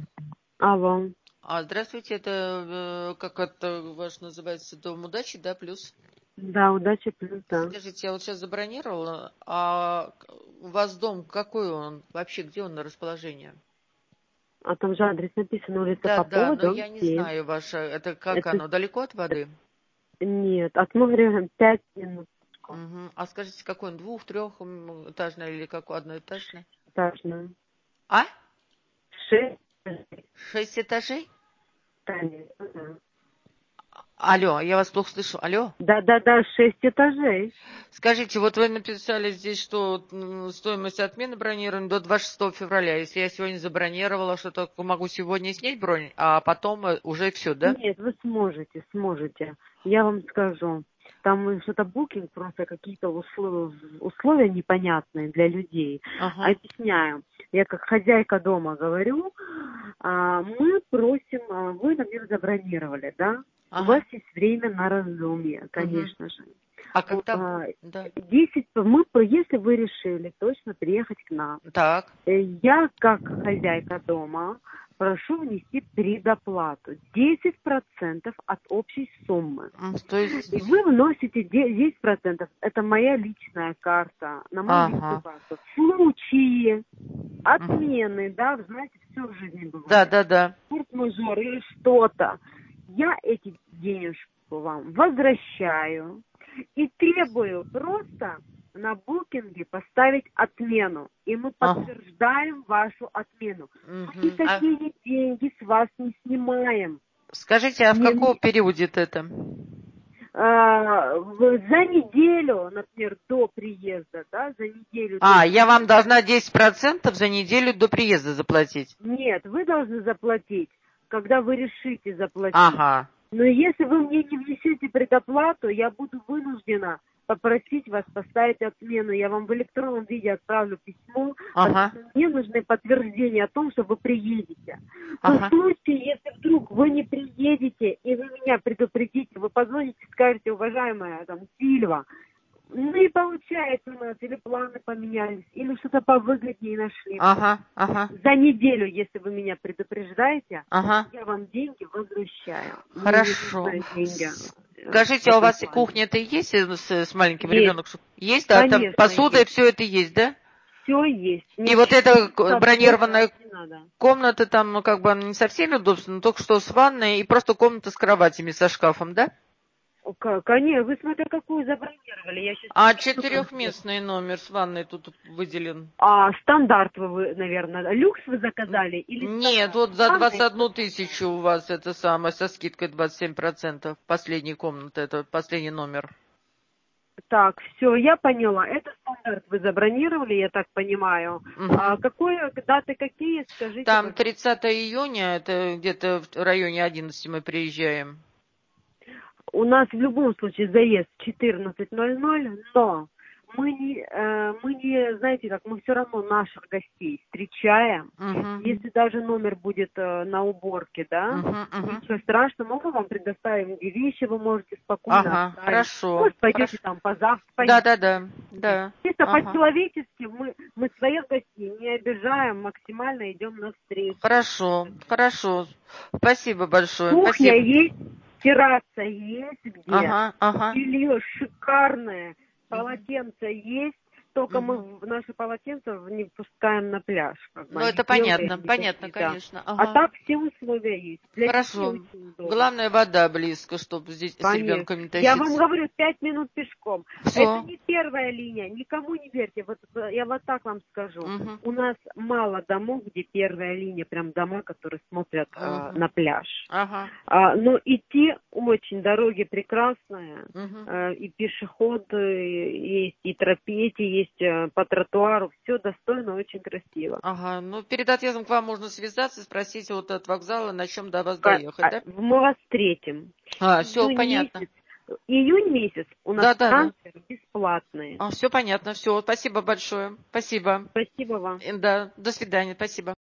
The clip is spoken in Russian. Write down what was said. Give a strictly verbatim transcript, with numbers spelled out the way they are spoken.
Алло. А, здравствуйте, это, э, как это ваш называется, Дом удачи, да, плюс? Да, удачи плюс, да. Скажите, я вот сейчас забронировала, а к- у вас дом какой он? Вообще, где он на расположении? А там же адрес написан, улица Да, да, Попова, но дом я не семь. знаю ваше, это как Это оно, далеко от воды? нет, от моря пять минут. Мгм. А скажите, какой он, двух, трехэтажный или какой, одноэтажный? Этажно. А? Шесть. Шесть этажей? Конечно, да. Алло, я вас плохо слышу, алло? Да, да, да, шесть этажей. Скажите, вот вы написали здесь, что м, стоимость отмены бронирования до двадцать шестого февраля. Если я сегодня забронировала, что только могу сегодня снять бронь, а потом э, уже все, да? Нет, вы сможете, сможете. Я вам скажу. Там что-то букинг, просто какие-то условия, условия непонятные для людей. Ага, Объясняю. Я как хозяйка дома говорю, а, мы просим, а, вы, например, забронировали, да? У вас ага. есть время на раздумье, Мгм. конечно же. А У- когда? а, Да. десять, мы, про- если вы решили точно приехать к нам, Так. э, я, как хозяйка дома, прошу внести предоплату десять процентов от общей суммы. М, То есть... И вы вносите де- десять процентов. Это моя личная карта, на мою личную Ага. карту. В случае Мгм. отмены, да, вы знаете, все в жизни Да, бывает, да, да. форс-мажор или что-то, я эти денежку вам возвращаю и требую просто на букинге поставить отмену. И мы Ага. подтверждаем вашу отмену. Мы Мгм. А никакие деньги с вас не снимаем. скажите, а в Не, каком не- периоде это? а, в- за неделю, например, до приезда, да, за неделю до А, я вам приезда. должна десять процентов за неделю до приезда заплатить. Нет, вы должны заплатить, когда вы решите заплатить. Ага. Но если вы мне не внесете предоплату, я буду вынуждена попросить вас поставить отмену. Я вам в электронном виде отправлю письмо, потому Ага. что мне нужны подтверждения о том, что вы приедете. Но в Ага. случае, если вдруг вы не приедете, и вы меня предупредите, вы позвоните, скажете, уважаемая там Сильва, ну и получается у нас, или планы поменялись, или что-то повыгоднее нашли. Ага. Ага. За неделю, если вы меня предупреждаете, Ага. я вам деньги возвращаю. Мне не Хорошо. нужны деньги э, в Скажите, а у этом вас и плане. кухня-то есть э, с, с маленьким Есть, ребенком? Есть, да? Там конечно, посуда и есть. все это есть, да? Все есть. И вот эта к- Необходимо больше бронированная не надо. комната, там, ну, как бы, она не со всеми удобствами, но только что с ванной и просто комната с кроватями, со шкафом, да? О, ка- Конечно, вы смотря какую забронировали. Я сейчас А скину конкретно. четырехместный номер с ванной тут выделен. А стандарт вы, вы, наверное, люкс вы Н- заказали или Нет, стандарт? вот за двадцать Ванной и одну бассейн. тысячу у вас это самое, со скидкой двадцать семь процентов. Последняя комната, это последний номер. Так, все, я поняла. Это стандарт вы забронировали, я так понимаю. А Мгм. какое, даты какие, скажите, Там пожалуйста. тридцатого июня, это где-то в районе одиннадцати мы приезжаем. У нас в любом случае заезд четырнадцать ноль ноль, но мы не, э, мы не, знаете как, мы все равно наших гостей встречаем. Угу. Если даже номер будет э, на уборке, да, Угу, угу. ничего страшного, мы вам предоставим, где вещи вы можете спокойно Ага, оставить. хорошо, Может, пойдете хорошо. там позавтракать, Да, поесть. да, да, да. Чисто Ага. по-человечески мы, мы своих гостей не обижаем, максимально идем навстречу. Хорошо, хорошо. Спасибо большое. Кухня Спасибо. есть, терраса есть где, Ага, ага. белье шикарное, Мгм, полотенца есть, только мы мгм. в- наши полотенца в- не пускаем на пляж, как бы Ну, они это белые, понятно, они понятно, такие, да. конечно. А Ага. так все условия есть. Для детей Хорошо. очень удобно. Главное, вода близко, чтобы здесь с Конечно. ребенком не Я вам тащиться. говорю, пять минут пешком. Это Все. не первая линия, никому не верьте. Вот э, я вот так вам скажу. Угу, У нас мало домов, где первая линия, прям дома, которые смотрят э, угу. на пляж. Ага. А, но идти очень, дороги прекрасные, Угу. э, и пешеходы есть, и тропети есть э, по тротуару, все достойно, очень красиво. Ага. Ну, перед отъездом к вам можно связаться, спросить вот от вокзала, на чем до вас Ка- доехать, а, да? Мы вас встретим. А, все Июнь понятно. месяц, июнь месяц у нас Да, да, да. трансфер бесплатные. А, все понятно. Все. Спасибо большое. Спасибо. Спасибо вам. Э, Да. До свидания. Спасибо.